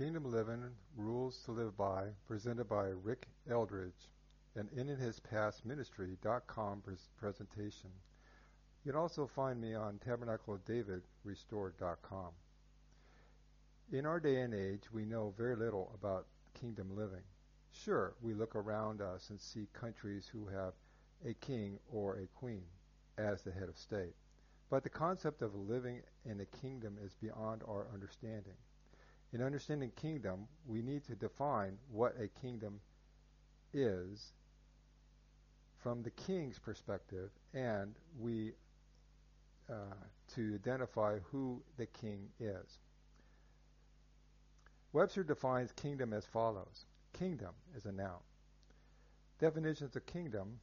Kingdom Living Rules to Live By, presented by Rick Eldridge, an InHisPastMinistry.com presentation. You can also find me on TabernacleOfDavidRestored.com. In our day and age, we know very little about kingdom living. Sure, we look around us and see countries who have a king or a queen as the head of state. But the concept of living in a kingdom is beyond our understanding. In understanding kingdom, we need to define what a kingdom is from the king's perspective, and to identify who the king is. Webster defines kingdom as follows. Kingdom is a noun. Definitions of kingdom: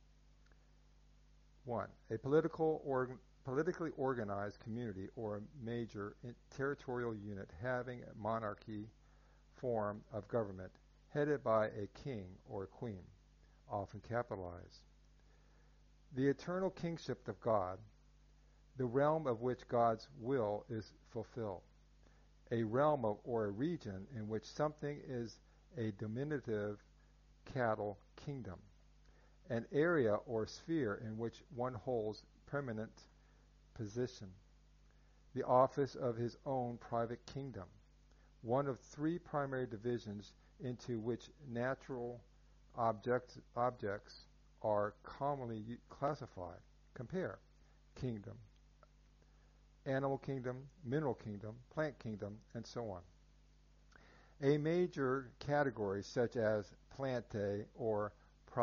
1. A politically organized community or a major territorial unit having a monarchy form of government headed by a king or a queen, often capitalized. The eternal kingship of God, the realm of which God's will is fulfilled. A realm or a region in which something is a diminutive cattle kingdom. An area or sphere in which one holds permanent position. The office of his own private kingdom. One of three primary divisions into which natural objects are commonly classified. Compare: kingdom, animal kingdom, mineral kingdom, plant kingdom, and so on. A major category such as plante or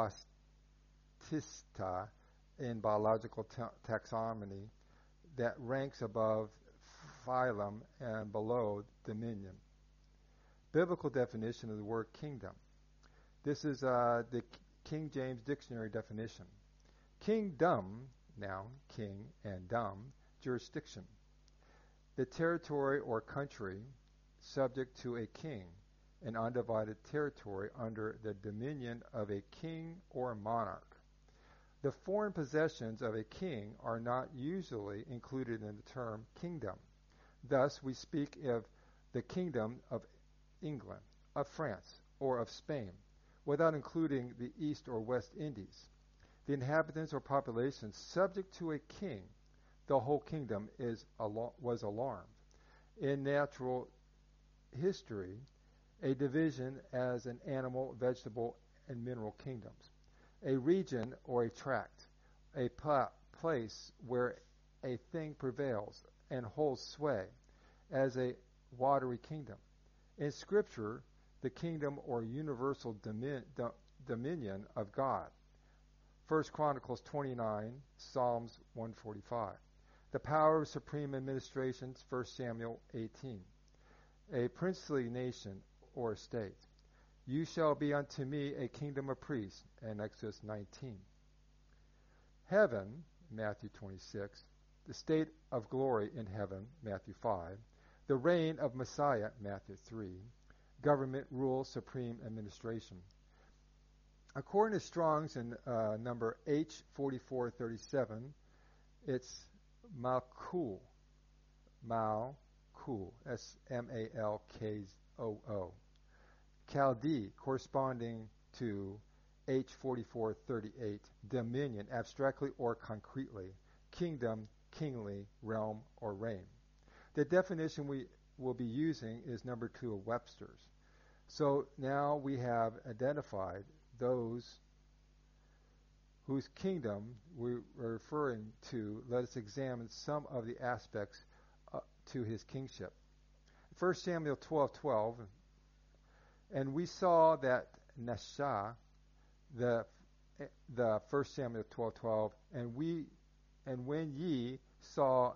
protista in biological taxonomy that ranks above phylum and below dominion. Biblical definition of the word kingdom. This is the King James Dictionary definition. Kingdom, noun, king, and dom, jurisdiction. The territory or country subject to a king, an undivided territory under the dominion of a king or monarch. The foreign possessions of a king are not usually included in the term kingdom. Thus, we speak of the kingdom of England, of France, or of Spain, without including the East or West Indies. The inhabitants or population subject to a king, the whole kingdom was alarmed. In natural history, a division as an animal, vegetable, and mineral kingdoms. A region or a tract, a place where a thing prevails and holds sway, as a watery kingdom. In Scripture, the kingdom or universal dominion of God. 1 Chronicles 29, Psalms 145. The power of supreme administration, 1 Samuel 18. A princely nation or state. You shall be unto me a kingdom of priests, in Exodus 19. Heaven, Matthew 26. The state of glory in heaven, Matthew 5. The reign of Messiah, Matthew 3. Government, rule, supreme administration. According to Strong's in number H4437, it's Malkoo. Malkoo. S-M-A-L-K-O-O. Chaldee, corresponding to H4438, dominion, abstractly or concretely, kingdom, kingly, realm, or reign. The definition we will be using is number 2 of Webster's. So now we have identified those whose kingdom we're referring to. Let us examine some of the aspects to his kingship. 1 Samuel 12:12. And we saw that Nasha, the 1 Samuel 12:12, and when ye saw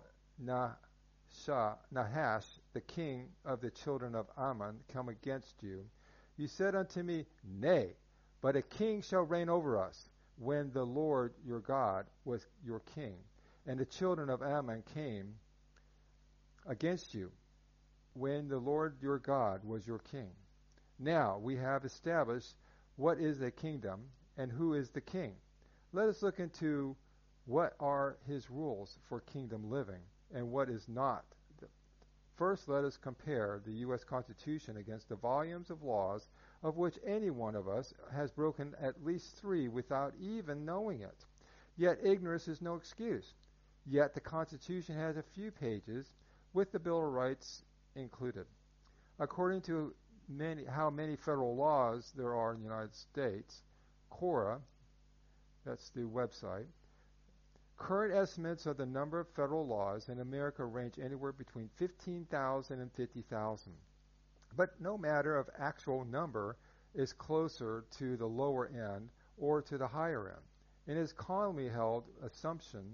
Nahash, the king of the children of Ammon, come against you, you said unto me, Nay, but a king shall reign over us, when the Lord your God was your king. And the children of Ammon came against you, when the Lord your God was your king. Now we have established what is a kingdom and who is the king. Let us look into what are his rules for kingdom living and what is not. first let us compare the U.S. Constitution against the volumes of laws of which any one of us has broken at least 3 without even knowing it. Yet ignorance is no excuse. Yet the Constitution has a few pages with the Bill of Rights included. According to how many federal laws there are in the United States, Quora, that's the website, current estimates of the number of federal laws in America range anywhere between 15,000 and 50,000. But no matter of actual number is closer to the lower end or to the higher end. It is commonly held assumption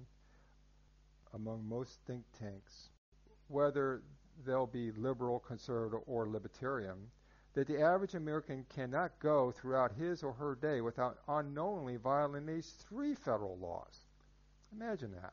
among most think tanks, whether they'll be liberal, conservative, or libertarian, that the average American cannot go throughout his or her day without unknowingly violating at least 3 federal laws. Imagine that.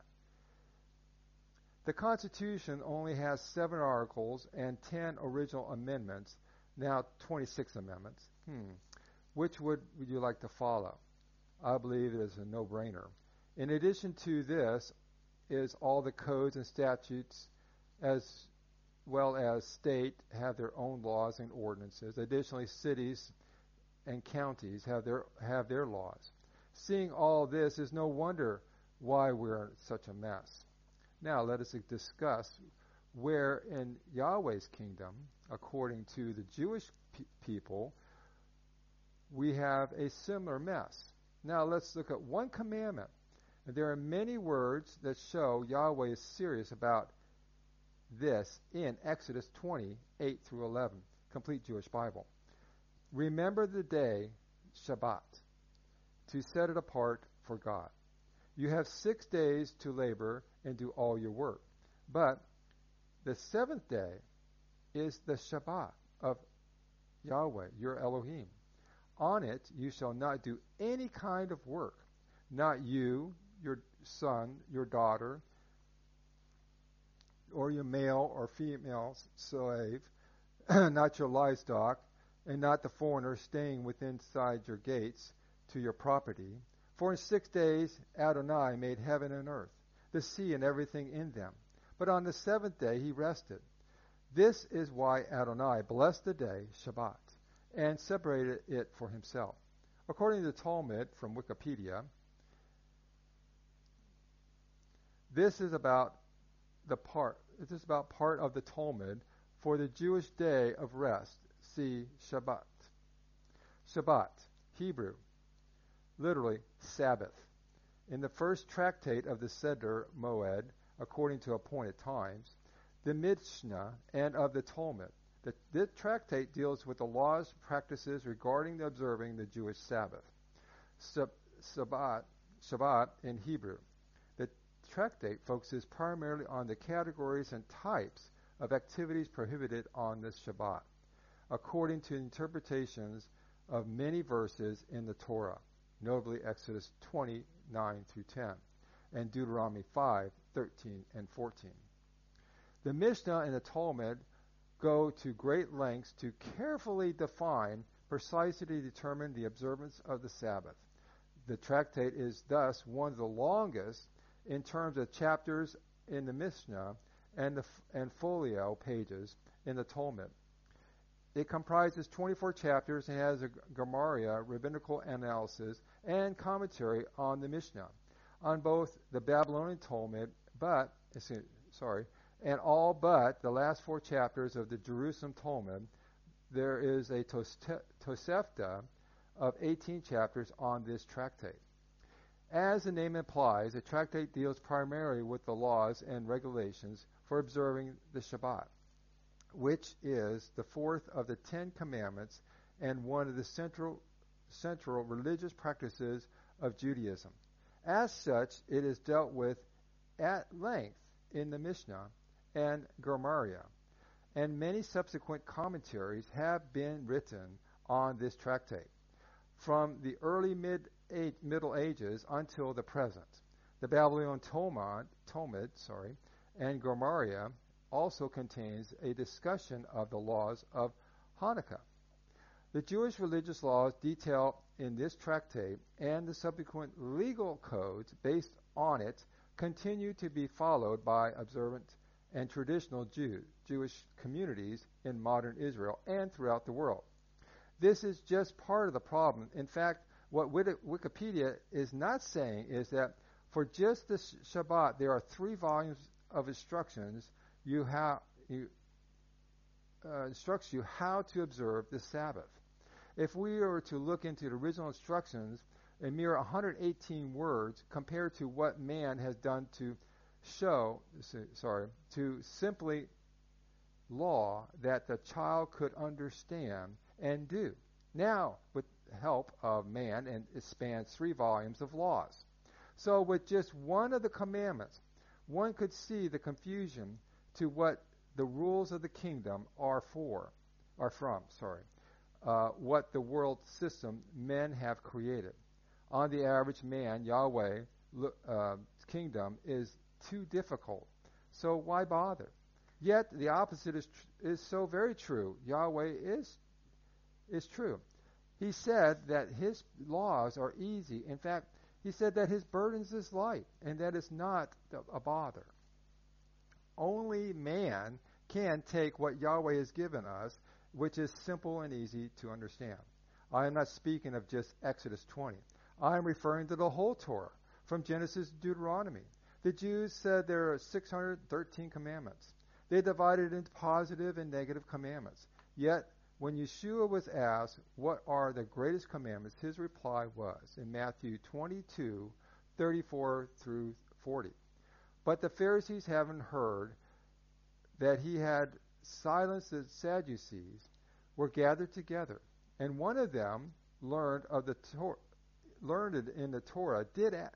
The Constitution only has 7 articles and 10 original amendments, now 26 amendments. Which would you like to follow? I believe it is a no-brainer. In addition to this is all the codes and statutes as well as state have their own laws and ordinances. Additionally, cities and counties have their laws. Seeing all this is no wonder why we're in such a mess. Now let us discuss where in Yahweh's kingdom, according to the Jewish people, we have a similar mess. Now let's look at one commandment. And there are many words that show Yahweh is serious about this in Exodus 20, 8 through 11, complete Jewish Bible. Remember the day, Shabbat, to set it apart for God. You have 6 days to labor and do all your work. But the 7th day is the Shabbat of Yahweh, your Elohim. On it you shall not do any kind of work, not you, your son, your daughter, or your male or female slave, not your livestock, and not the foreigner staying within your gates to your property. For in 6 days Adonai made heaven and earth, the sea and everything in them. But on the 7th day he rested. This is why Adonai blessed the day, Shabbat, and separated it for himself. According to the Talmud from Wikipedia, this is about part of the Talmud for the Jewish day of rest. See Shabbat. Shabbat, Hebrew, literally Sabbath. In the first tractate of the Seder Moed, according to appointed times, the Mishnah, and of the Talmud. This tractate deals with the laws and practices regarding the observing the Jewish Sabbath. Shabbat in Hebrew. The tractate focuses primarily on the categories and types of activities prohibited on this Shabbat, according to interpretations of many verses in the Torah, notably Exodus 29 through 10, and Deuteronomy 5, 13, and 14. The Mishnah and the Talmud go to great lengths to carefully define, precisely to determine the observance of the Sabbath. The tractate is thus one of the longest in terms of chapters in the Mishnah and folio pages in the Talmud. It comprises 24 chapters and has a Gemara, rabbinical analysis, and commentary on the Mishnah, on both the Babylonian Talmud, and all but the last 4 chapters of the Jerusalem Talmud. There is a Tosefta of 18 chapters on this tractate. As the name implies, the tractate deals primarily with the laws and regulations for observing the Shabbat, which is the 4th of the 10 commandments and one of the central religious practices of Judaism. As such, it is dealt with at length in the Mishnah and Gemara, and many subsequent commentaries have been written on this tractate, from the early Middle Ages until the present. The Babylonian Talmud, and Gemara also contains a discussion of the laws of Hanukkah. The Jewish religious laws detailed in this tractate and the subsequent legal codes based on it continue to be followed by observant and traditional Jewish communities in modern Israel and throughout the world. This is just part of the problem. In fact, what Wikipedia is not saying is that for just the Shabbat, there are 3 volumes of instructions instructs you how to observe the Sabbath. If we were to look into the original instructions, a mere 118 words compared to what man has done to simply law that the child could understand and do. Now, with the help of man, and it spans 3 volumes of laws. So with just one of the commandments, one could see the confusion to what the rules of the kingdom are from, what the world system men have created. On the average man, Yahweh's kingdom is too difficult. So why bother? Yet the opposite is so very true. Yahweh is true. He said that his laws are easy. In fact, he said that his burdens is light, and that is not a bother. Only man can take what Yahweh has given us, which is simple and easy to understand. I am not speaking of just Exodus 20. I am referring to the whole Torah, from Genesis to Deuteronomy. The Jews said there are 613 commandments. They divided into positive and negative commandments. Yet, when Yeshua was asked, what are the greatest commandments, his reply was in Matthew 22:34 through 40. But the Pharisees, having heard that he had silenced the Sadducees, were gathered together. And one of them, learned in the Torah,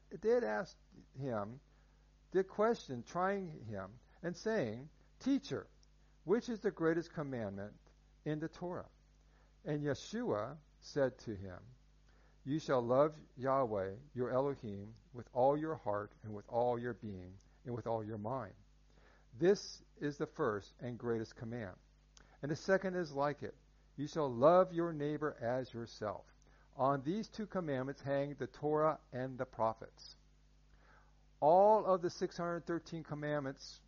did question, trying him, and saying, Teacher, which is the greatest commandment in the Torah? And Yeshua said to him, You shall love Yahweh, your Elohim, with all your heart and with all your being and with all your mind. This is the first and greatest command. And the second is like it. You shall love your neighbor as yourself. On these 2 commandments hang the Torah and the prophets. All of the 613 commandments,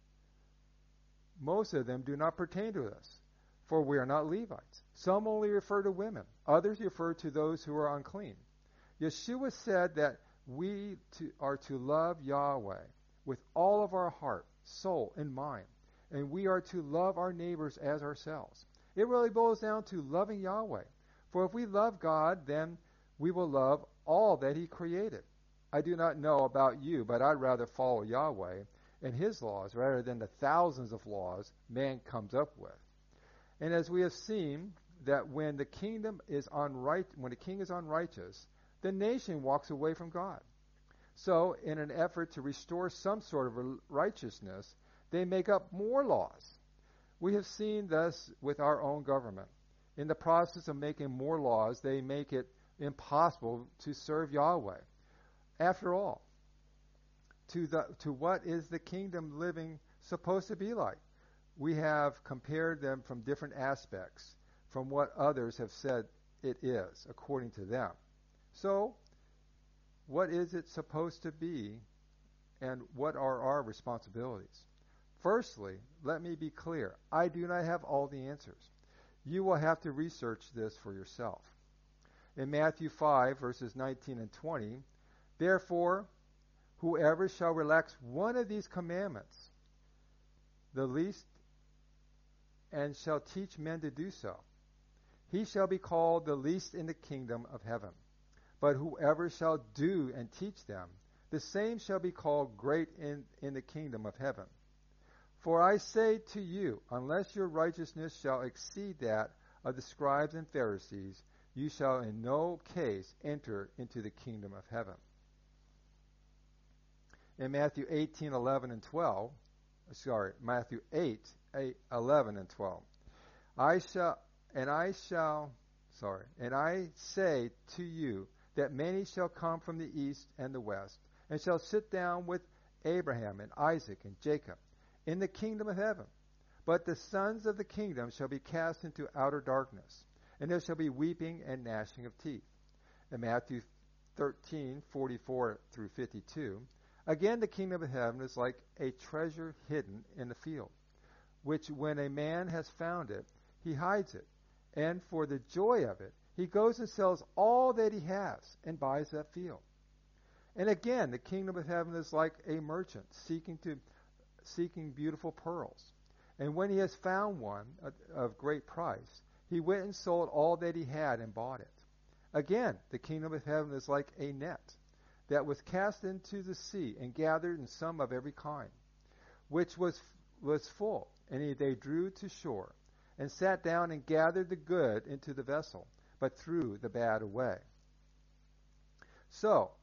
most of them do not pertain to us, for we are not Levites. Some only refer to women. Others refer to those who are unclean. Yeshua said that we are to love Yahweh with all of our heart, soul, and mind, and we are to love our neighbors as ourselves. It really boils down to loving Yahweh. For if we love God, then we will love all that he created. I do not know about you, but I'd rather follow Yahweh and his laws rather than the thousands of laws man comes up with. And as we have seen, that when the king is unrighteous, the nation walks away from God. So, in an effort to restore some sort of righteousness, they make up more laws. We have seen this with our own government. In the process of making more laws, they make it impossible to serve Yahweh. After all, to what is the kingdom living supposed to be like? We have compared them from different aspects, from what others have said it is, according to them. So, what is it supposed to be, and what are our responsibilities? Firstly, let me be clear. I do not have all the answers. You will have to research this for yourself. In Matthew 5, verses 19 and 20, Therefore, whoever shall relax one of these commandments, the least, and shall teach men to do so, he shall be called the least in the kingdom of heaven. But whoever shall do and teach them, the same shall be called great in the kingdom of heaven. For I say to you, unless your righteousness shall exceed that of the scribes and Pharisees, you shall in no case enter into the kingdom of heaven. In Matthew 18:11 and 12, Matthew 8:11 and 12, I say to you that many shall come from the east and the west, and shall sit down with Abraham and Isaac and Jacob in the kingdom of heaven. But the sons of the kingdom shall be cast into outer darkness, and there shall be weeping and gnashing of teeth. In Matthew 13:44 through 52, again the kingdom of heaven is like a treasure hidden in the field, which when a man has found it, he hides it, and for the joy of it, he goes and sells all that he has and buys that field. And again, the kingdom of heaven is like a merchant seeking beautiful pearls. And when he has found one of great price, he went and sold all that he had and bought it. Again, the kingdom of heaven is like a net that was cast into the sea and gathered in some of every kind, which was full. And they drew to shore and sat down and gathered the good into the vessel, but threw the bad away. So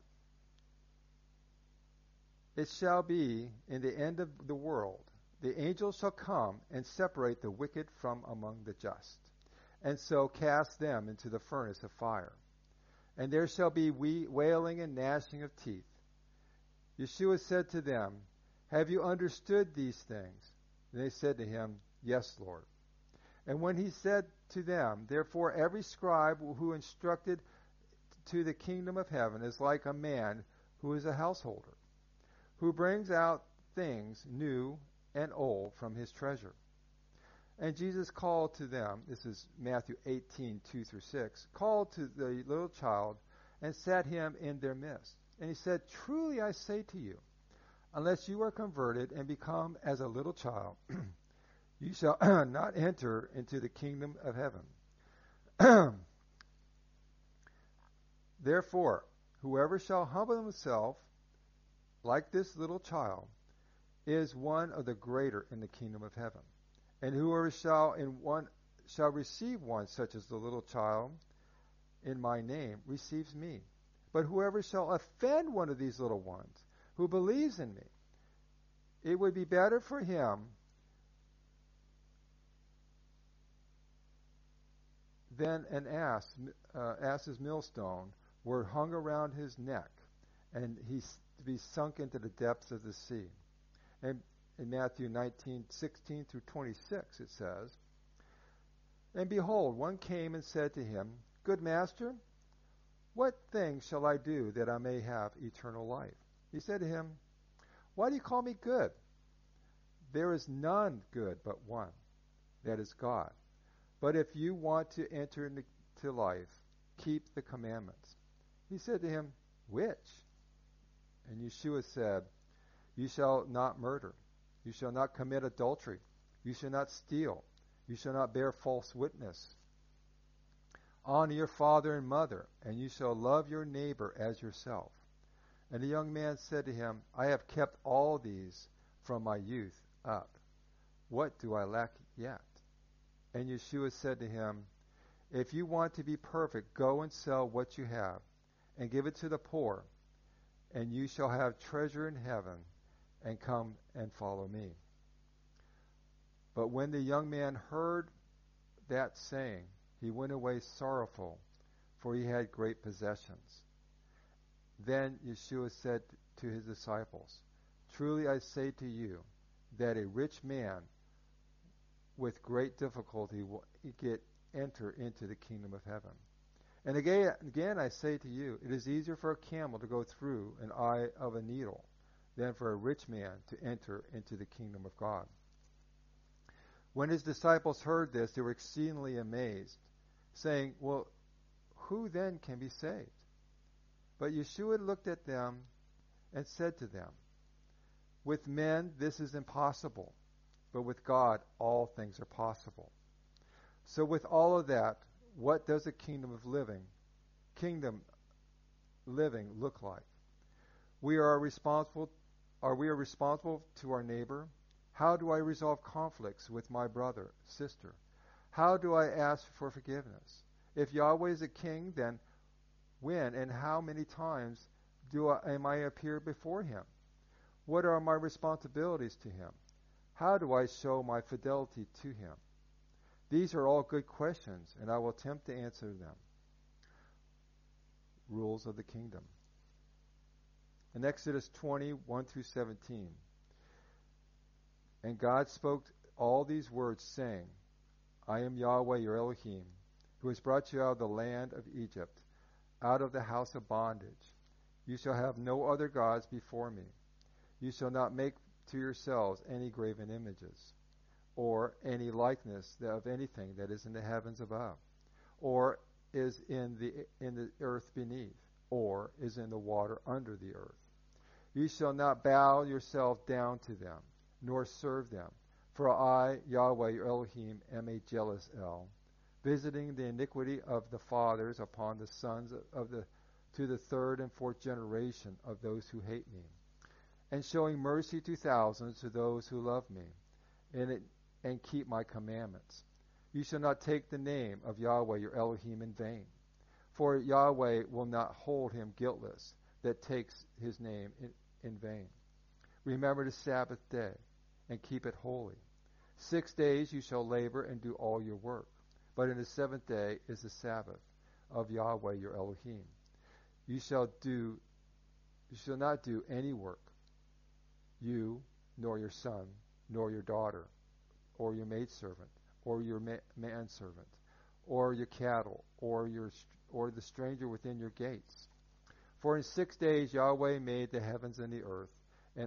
it shall be in the end of the world, the angels shall come and separate the wicked from among the just, and so cast them into the furnace of fire. And there shall be wailing and gnashing of teeth. Yeshua said to them, have you understood these things? And they said to him, yes, Lord. And when he said to them, therefore every scribe who instructed to the kingdom of heaven is like a man who is a householder, who brings out things new and old from his treasure. And Jesus called to them, this is Matthew 18, 2-6, called to the little child and set him in their midst. And he said, truly I say to you, unless you are converted and become as a little child, you shall not enter into the kingdom of heaven. Therefore, whoever shall humble himself like this little child is one of the greater in the kingdom of heaven. And whoever shall receive one such as the little child in my name receives me. But whoever shall offend one of these little ones who believes in me, it would be better for him than an ass's millstone were hung around his neck, and he to be sunk into the depths of the sea. And in Matthew 19:16-26 it says, and behold, one came and said to him, good master, what thing shall I do that I may have eternal life? He said to him, why do you call me good? There is none good but one, that is God. But if you want to enter into life, keep the commandments. He said to him, which? And Yeshua said, you shall not murder. You shall not commit adultery. You shall not steal. You shall not bear false witness. Honor your father and mother, and you shall love your neighbor as yourself. And the young man said to him, I have kept all these from my youth up. What do I lack yet? And Yeshua said to him, if you want to be perfect, go and sell what you have, and give it to the poor, and you shall have treasure in heaven, and come and follow me. But when the young man heard that saying, he went away sorrowful, for he had great possessions. Then Yeshua said to his disciples, truly I say to you, that a rich man with great difficulty will enter into the kingdom of heaven. And again I say to you, it is easier for a camel to go through an eye of a needle than for a rich man to enter into the kingdom of God. When his disciples heard this, they were exceedingly amazed, saying, well, who then can be saved? But Yeshua looked at them and said to them, with men this is impossible, but with God all things are possible. So with all of that, what does a kingdom living look like? Are we responsible to our neighbor? How do I resolve conflicts with my brother, sister? How do I ask for forgiveness? If Yahweh is a king, then when and how many times am I appear before him? What are my responsibilities to him? How do I show my fidelity to him? These are all good questions, and I will attempt to answer them. Rules of the kingdom. In Exodus 20:1-17, and God spoke all these words, saying, I am Yahweh your Elohim, who has brought you out of the land of Egypt, out of the house of bondage. You shall have no other gods before me. You shall not make to yourselves any graven images. or any likeness of anything that is in the heavens above, or is in the earth beneath, or is in the water under the earth. You shall not bow yourself down to them, nor serve them. For I, Yahweh your Elohim, am a jealous El, visiting the iniquity of the fathers upon the sons to the third and fourth generation of those who hate me, and showing mercy to thousands to those who love me, and keep my commandments. You shall not take the name of Yahweh your Elohim in vain, for Yahweh will not hold him guiltless that takes his name in vain. Remember the Sabbath day, and keep it holy. 6 days you shall labor and do all your work, but in the seventh day is the Sabbath of Yahweh your Elohim. You shall not do any work, you, nor your son, nor your daughter, or your maidservant, or your manservant, or your cattle, or the stranger within your gates. For in 6 days Yahweh made the heavens and the earth, and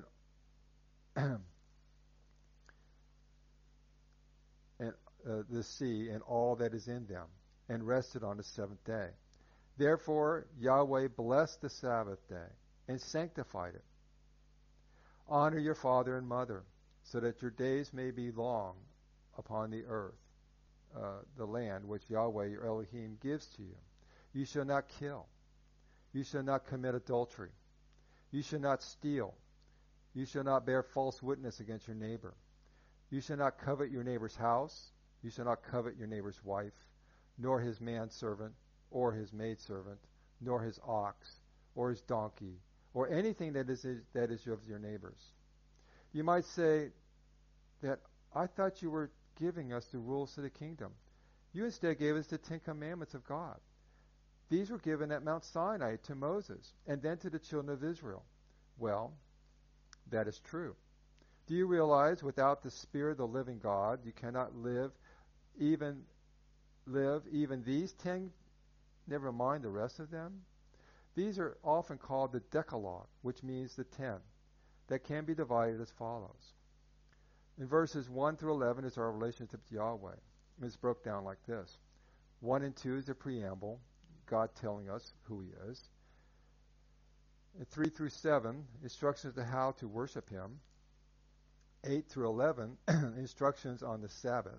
the sea and all that is in them, and rested on the seventh day. Therefore Yahweh blessed the Sabbath day and sanctified it. Honor your father and mother, so that your days may be long upon the earth, the land which Yahweh your Elohim gives to you. You shall not kill. You shall not commit adultery. You shall not steal. You shall not bear false witness against your neighbor. You shall not covet your neighbor's house. You shall not covet your neighbor's wife, nor his manservant, or his maidservant, nor his ox, or his donkey, or anything that is of your neighbor's. You might say that I thought you were giving us the rules of the kingdom. You instead gave us the 10 Commandments of God. These were given at Mount Sinai to Moses, and then to the children of Israel. Well, that is true. Do you realize without the Spirit of the living God, you cannot live even these 10, never mind the rest of them? These are often called the Decalogue, which means the 10, that can be divided as follows. In verses 1 through 11 is our relationship to Yahweh. It's broken down like this. 1 and 2 is the preamble, God telling us who he is. And 3 through 7, instructions to how to worship him. 8 through 11, instructions on the Sabbath.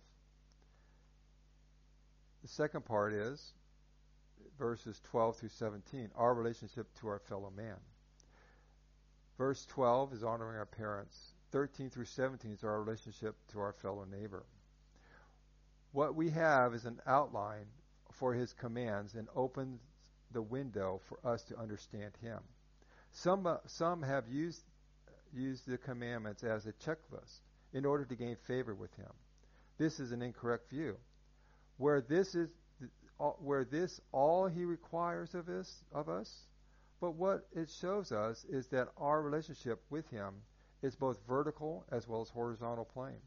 The second part is verses 12 through 17, our relationship to our fellow man. Verse 12 is honoring our parents. 13 through 17 is our relationship to our fellow neighbor. What we have is an outline for his commands and opens the window for us to understand him. Some have used the commandments as a checklist in order to gain favor with him. This is an incorrect view. Where this all he requires of us, but what it shows us is that our relationship with him is both vertical as well as horizontal plane.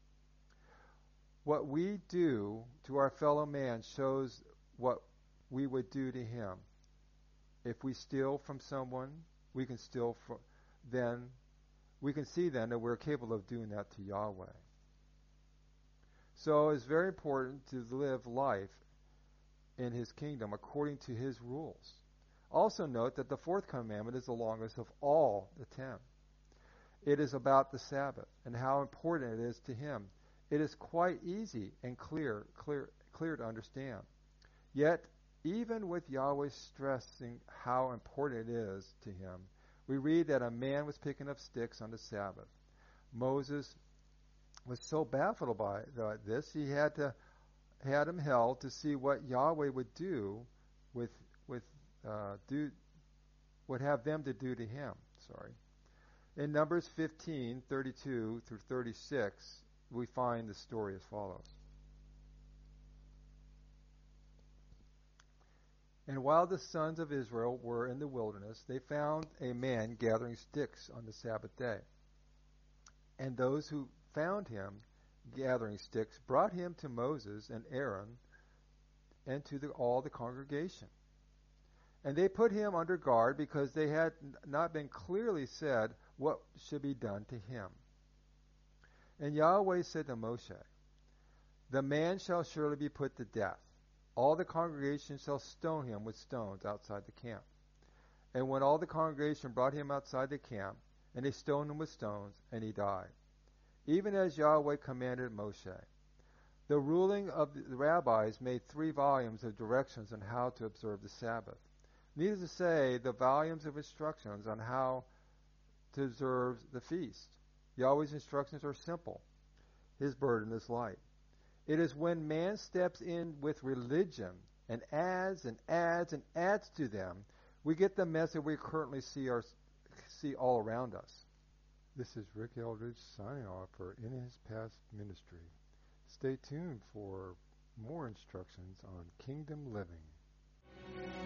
What we do to our fellow man shows what we would do to him. If we steal from someone, we can see then that we're capable of doing that to Yahweh. So it's very important to live life in his kingdom according to his rules. Also note that the fourth commandment is the longest of all the 10. It is about the Sabbath and how important it is to him. It is quite easy and clear to understand. Yet, even with Yahweh stressing how important it is to him, we read that a man was picking up sticks on the Sabbath. Moses was so baffled by this, he had him held to see what Yahweh would do would have them to do to him. In Numbers 15:32 through 36, we find the story as follows. And while the sons of Israel were in the wilderness, they found a man gathering sticks on the Sabbath day. And those who found him gathering sticks brought him to Moses and Aaron and to all the congregation. And they put him under guard because they had not been clearly said what should be done to him. And Yahweh said to Moshe, the man shall surely be put to death. All the congregation shall stone him with stones outside the camp. And when all the congregation brought him outside the camp, and they stoned him with stones, and he died, even as Yahweh commanded Moshe. The ruling of the rabbis made 3 volumes of directions on how to observe the Sabbath. Needless to say, the volumes of instructions on how to observe the feast. Yahweh's instructions are simple. His burden is light. It is when man steps in with religion and adds and adds and adds to them, we get the mess that we currently see all around us. This is Rick Eldridge signing off for In His Past Ministry. Stay tuned for more instructions on kingdom living.